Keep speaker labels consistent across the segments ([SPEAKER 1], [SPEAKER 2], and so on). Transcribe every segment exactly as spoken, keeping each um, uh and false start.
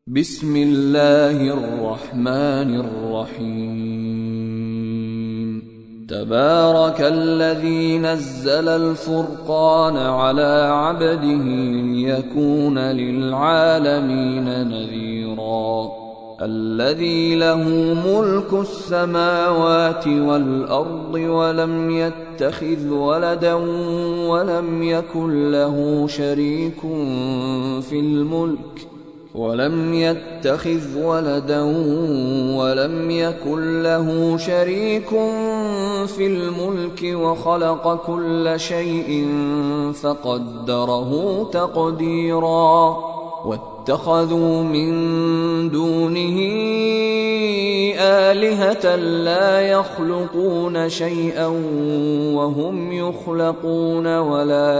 [SPEAKER 1] بسم الله الرحمن الرحيم تبارك الذي نزل الفرقان على عبده ليكون للعالمين نذيرا الذي له ملك السماوات والأرض ولم يتخذ ولدا ولم يكن له شريك في الملك ولم يتخذ ولدا ولم يكن له شريك في الملك وخلق كل شيء فقدره تقديرا واتخذوا من دونه آلهة لا يخلقون شيئا وهم يخلقون ولا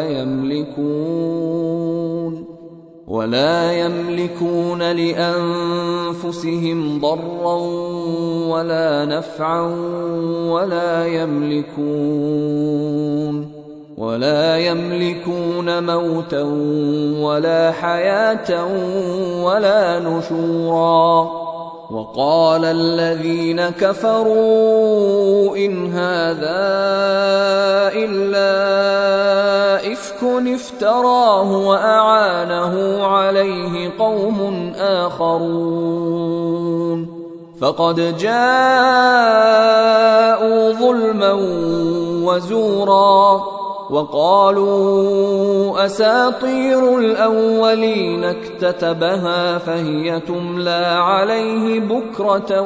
[SPEAKER 1] يملكون ولا يملكون لأنفسهم ضرا ولا نفعا ولا يملكون ولا يملكون موتا ولا حياة ولا نشورا وقال الذين كفروا إن هذا إلا إفك افتراه وأعانه عليه قوم آخرون فقد جاءوا ظلما وزورا وقالوا أساطير الأولين اكتتبها فهي تملى عليه بكرة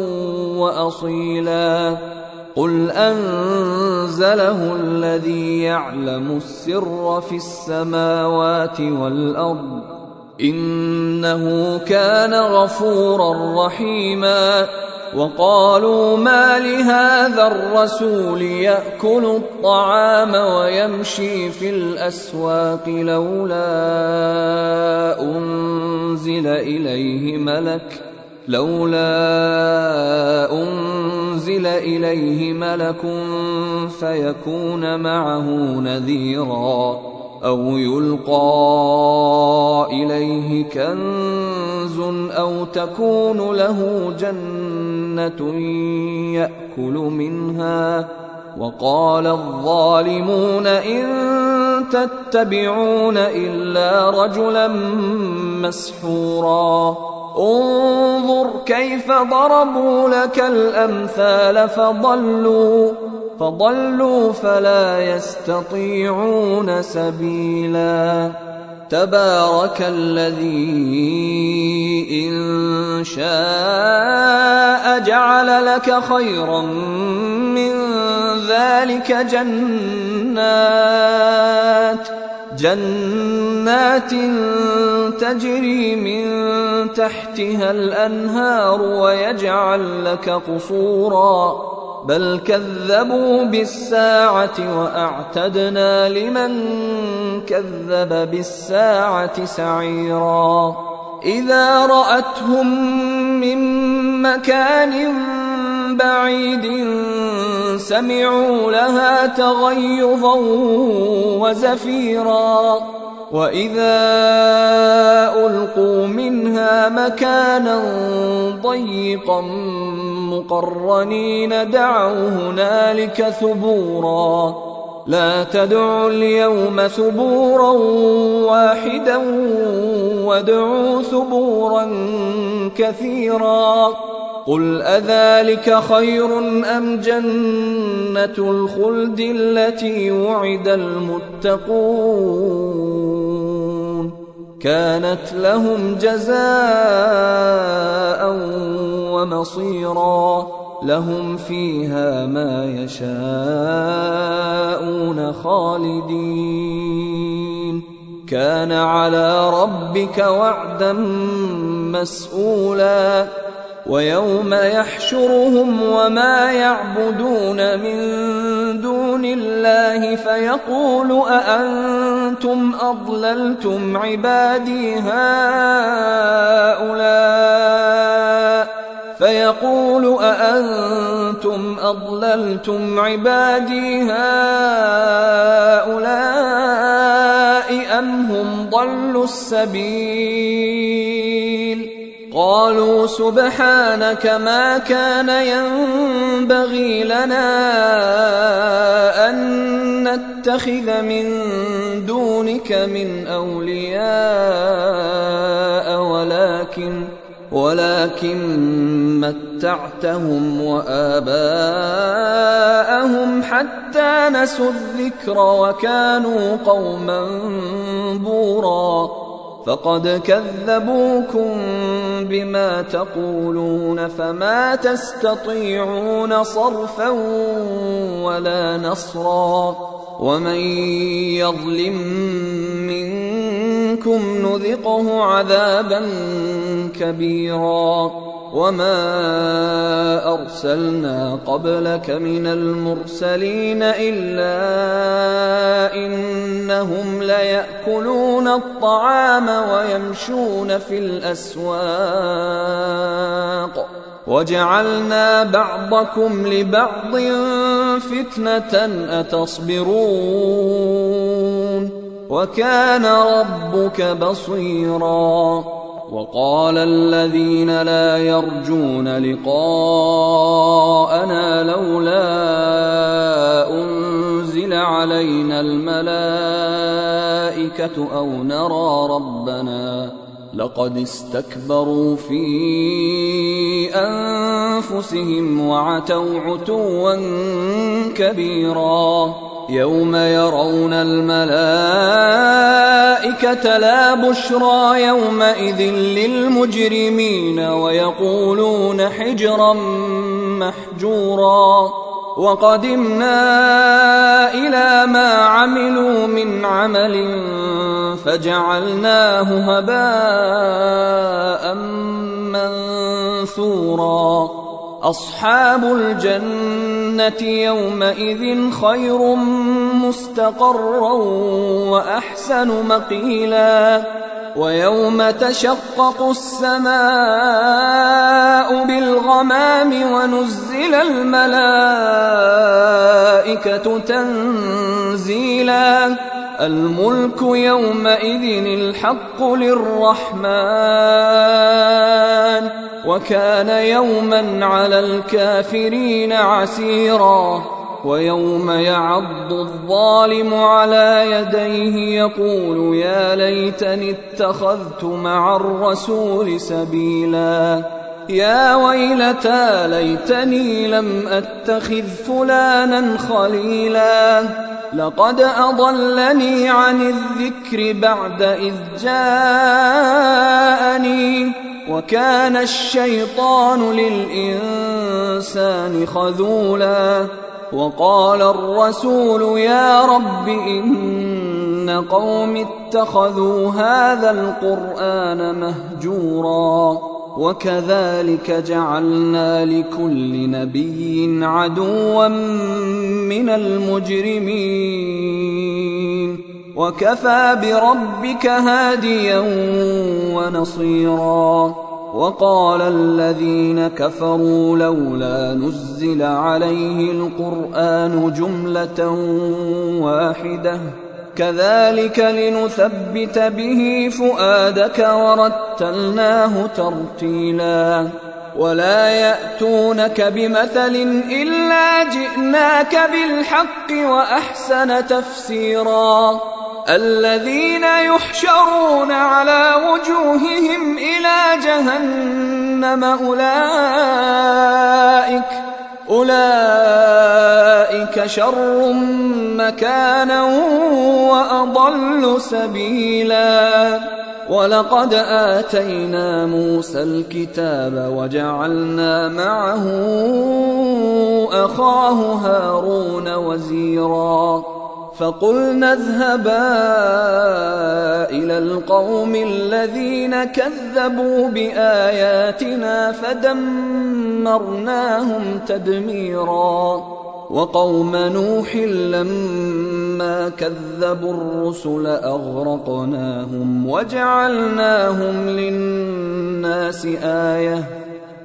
[SPEAKER 1] وأصيلا قل أنزله الذي يعلم السر في السماوات والأرض إنه كان غفورا رحيما وقالوا ما لهذا الرسول يأكل الطعام ويمشي في الأسواق لولا أنزل إليه ملك لولا أنزل إليه ملك فيكون معه نذيرا أو يلقى إليه كنز أو تكون له جنة يأكل منها وقال الظالمون إن تتبعون إلا رجلا مسحورا انظر كيف ضربوا لك الأمثال فضلوا فضلوا فلا يستطيعون سبيلا تبارك الذي إن شاء جعل لك خيرا من ذلك جنات جنات تجري من تحتها الأنهار ويجعل لك قصورا بل كذبوا بالساعة وأعتدنا لمن كذب بالساعة سعيرا إذا رأتهم من مكان بعيد سمعوا لها تغيظا وزفيرا وإذا ألقوا منها مكانا ضيقا مقرنين دعوا هنالك ثبورا لا تدعوا اليوم ثبورا واحدا وادعوا ثبورا كثيرا قل أذلك خير أم جنة الخلد التي وعد المتقون كانت لهم جزاء ومصيرا لهم فيها ما يشاءون خالدين كان على ربك وعدا مسئولا ويوم يحشرهم وما يعبدون من دون الله فيقول أأنتم أضللتم عبادي هؤلاء فيقول أأنتم أضللتم عبادي هؤلاء أم هم ضلوا السبيل قالوا سبحانك ما كان ينبغي لنا أن نتخذ من دونك من أولياء ولكن ولكن متعتهم وآباءهم حتى نسوا الذكر وكانوا قوما بورا فقد كذبوكم بما تقولون فما تستطيعون صرفا ولا نصرا ومن يظلم منكم نذقه عذابا كبيرا وما أرسلنا قبلك من المرسلين إلا إنهم ليأكلون الطعام ويمشون في الأسواق وجعلنا بعضكم لبعض فتنة أتصبرون وكان ربك بصيرا وقال الذين لا يرجون لقاءنا لولا أنزل علينا الملائكة أو نرى ربنا لقد استكبروا في أنفسهم وعتوا عتوا كبيرا يوم يرون الملائكة لا بشرى يومئذ للمجرمين ويقولون حجرا محجورا وقدمنا إلى ما عملوا من عمل فجعلناه هباء منثورا أصحاب الجنة يومئذ خير مستقرا وأحسن مقيلا ويوم تشقق السماء بالغمام ونزل الملائكة تنزيلا الملك يومئذ الحق للرحمن وكان يوما على الكافرين عسيرا ويوم يعض الظالم على يديه يقول يا ليتني اتخذت مع الرسول سبيلا يا ويلتى ليتني لم أتخذ فلانا خليلا لقد أضلني عن الذكر بعد إذ جاءني وكان الشيطان للإنسان خذولا وقال الرسول يا رب إن قوم اتخذوا هذا القرآن مهجورا وكذلك جعلنا لكل نبي عدوا من المجرمين وكفى بربك هاديا ونصيرا وقال الذين كفروا لولا نزل عليه القرآن جملة واحدة كذلك لنثبت به فؤادك ورتلناه ترتيلا ولا يأتونك بمثل إلا جئناك بالحق وأحسن تفسيرا الذين يحشرون على وجوههم إلى جهنم أولئك أولئك شر مكانا وأضل سبيلا ولقد آتينا موسى الكتاب وجعلنا معه أخاه هارون وزيرا فقلنا اذهبا إلى القوم الذين كذبوا بآياتنا فدمرناهم تدميرا وقوم نوح لما كذبوا الرسل أغرقناهم وجعلناهم للناس آية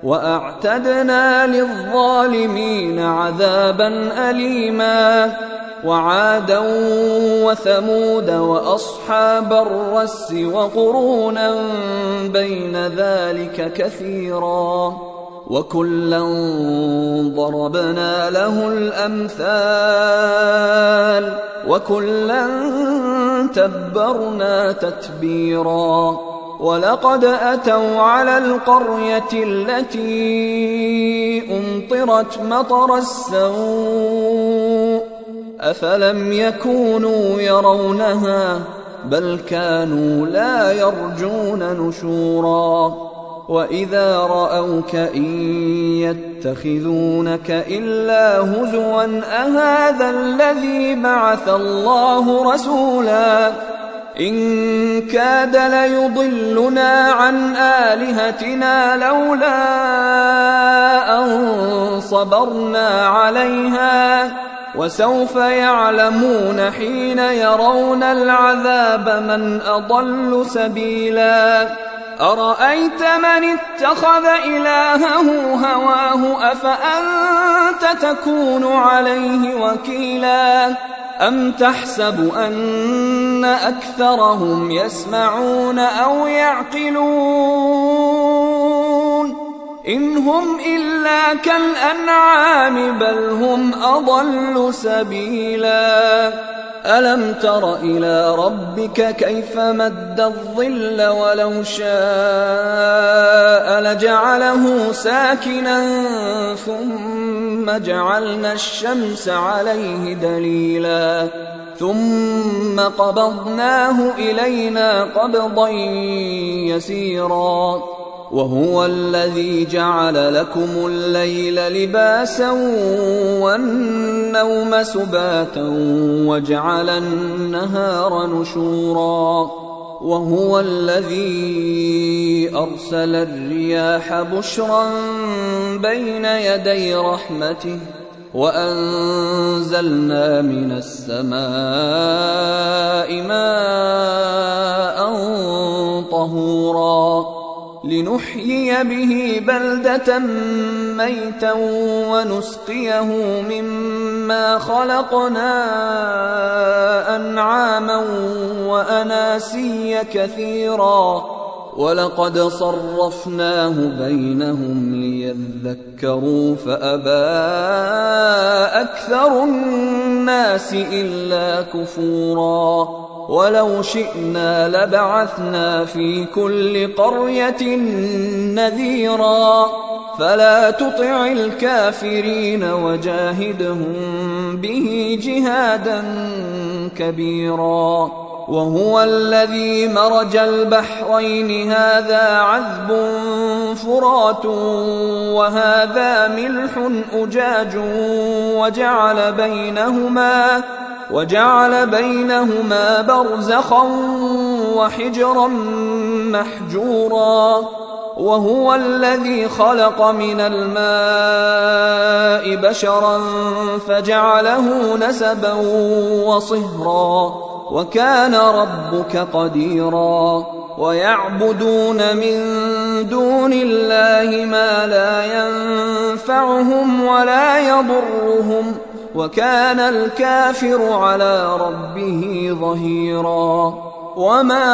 [SPEAKER 1] وأعتدنا للظالمين عذابا أليما وعادا وثمود وأصحاب الرس وقرونا بين ذلك كثيرا وكلا ضربنا له الأمثال وكلا تبرنا تتبيرا ولقد أتوا على القرية التي أمطرت مطر السوء أفلم يكونوا يرونها بل كانوا لا يرجون نشورا وإذا رأوك إن يتخذونك إلا هزوا أهذا الذي بعث الله رسولا إن كاد ليضلنا عن آلهتنا لولا أن صبرنا عليها وسوف يعلمون حين يرون العذاب من أضل سبيلا أرأيت من اتخذ إلهه هواه أفأنت تكون عليه وكيلا أم تحسب أن أكثرهم يسمعون أو يعقلون إن هم إلا كالأنعام بل هم أضل سبيلا ألم تر إلى ربك كيف مد الظل ولو شاء لجعله ساكنا ثم جعلنا الشمس عليه دليلا ثم قبضناه إلينا قبضا يسيرا وهو الذي جعل لكم الليل لباسا والنوم سباتا وجعل النهار نشورا وهو الذي أرسل الرياح بشرا بين يدي رحمته وأنزلنا من السماء ماء طهورا لنحيي به بلدة ميتا ونسقيه مما خلقنا أنعاما وأناسيا كثيرا ولقد صرفناه بينهم ليذكروا فأبى أكثر الناس إلا كفورا ولو شئنا لبعثنا في كل قرية نذيرا فلا تطع الكافرين وجاهدهم به جهادا كبيرا وهو الذي مرج البحرين هذا عذب فرات وهذا ملح أجاج وجعل بينهما وجعل بينهما برزخا وحجرا محجورا وهو الذي خلق من الماء بشرا فجعله نسبا وصهرا وكان ربك قديرا ويعبدون من دون الله ما لا ينفعهم ولا يضرهم وكان الكافر على ربه ظهيرا وما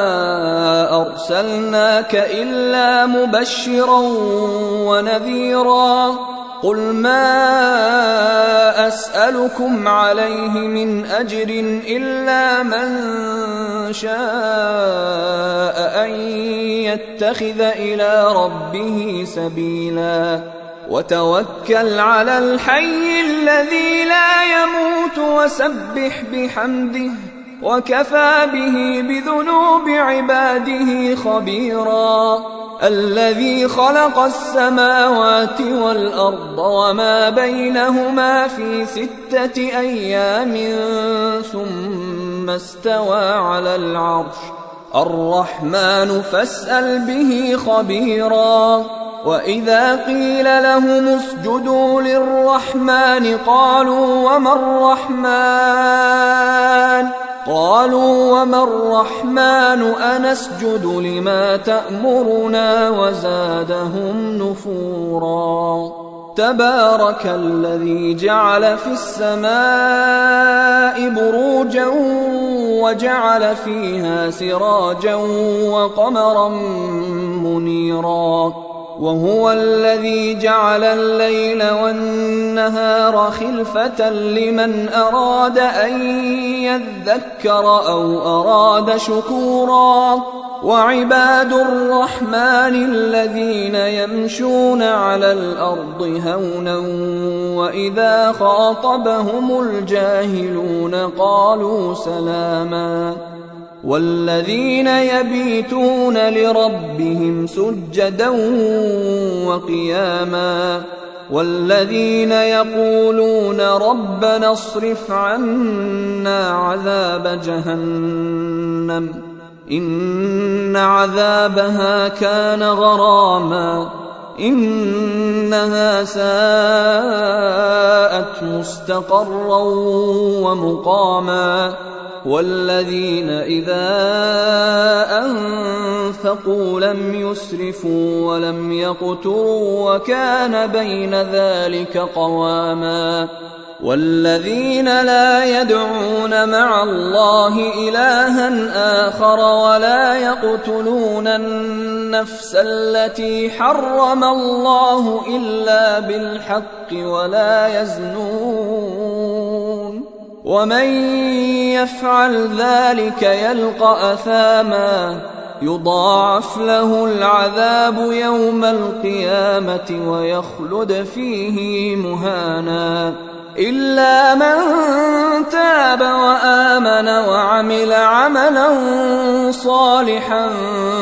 [SPEAKER 1] أرسلناك إلا مبشرا ونذيرا قل ما أسألكم عليه من أجر إلا من شاء أن يتخذ إلى ربه سبيلا وتوكل على الحي الذي لا يموت وسبح بحمده وكفى به بذنوب عباده خبيرا الذي خلق السماوات والأرض وما بينهما في ستة أيام ثم استوى على العرش الرحمن فاسأل به خبيرا وإذا قيل لهم اسجدوا للرحمن قالوا وما الرحمن قالوا وما الرحمن أنسجد لما تأمرنا وزادهم نفورا تبارك الذي جعل في السماء بروجا وجعل فيها سراجا وقمرا منيرا وهو الذي جعل الليل والنهار خلفة لمن أراد أن يذكر أو أراد شكورا وعباد الرحمن الذين يمشون على الأرض هونا وإذا خاطبهم الجاهلون قالوا سلاما والذين يبيتون لربهم سجدا وقياما والذين يقولون ربنا اصرف عنا عذاب جهنم إن عذابها كان غراما إنها ساءت مستقرا ومقاما والذين إذا أنفقوا لم يسرفوا ولم يقتروا وكان بين ذلك قواما والذين لا يدعون مع الله إلها آخر ولا يقتلون النفس التي حرم الله إلا بالحق ولا يزنون ومن يفعل ذلك يلقى أثاما يضاعف له العذاب يوم القيامة ويخلد فيه مهانا إلا من تاب وآمن وعمل عملا صالحا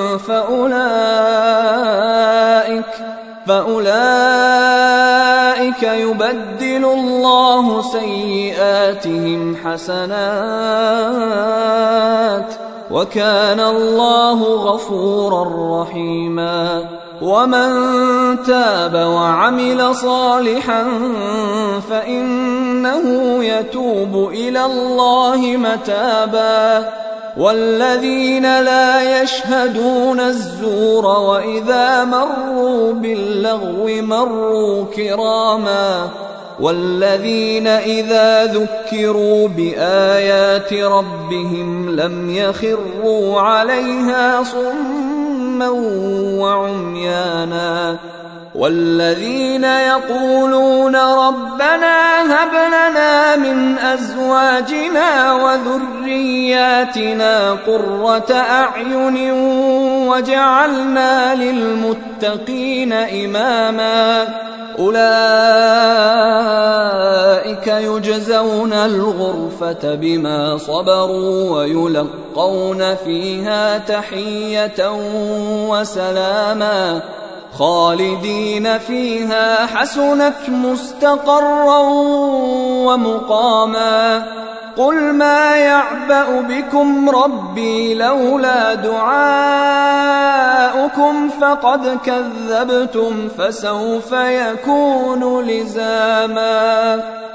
[SPEAKER 1] فأولئك فأولئك يبدل الله سيئاتهم حسنات وكان الله غفورا رحيما ومن تاب وعمل صالحا فإنه يتوب إلى الله متابا والذين لا يشهدون الزور وإذا مروا باللغو مروا كراما والذين إذا ذكروا بآيات ربهم لم يخروا عليها صما وعميانا والذين يقولون ربنا هب لنا من أزواجنا وذرياتنا قرة أعين وجعلنا للمتقين إماما أولئك يجزون الغرفة بما صبروا ويلقون فيها تحية وسلاما خالدين فيها حسنت مستقرا ومقاما قل ما يعبأ بكم ربي لولا دعاؤكم فقد كذبتم فسوف يكون لزاما.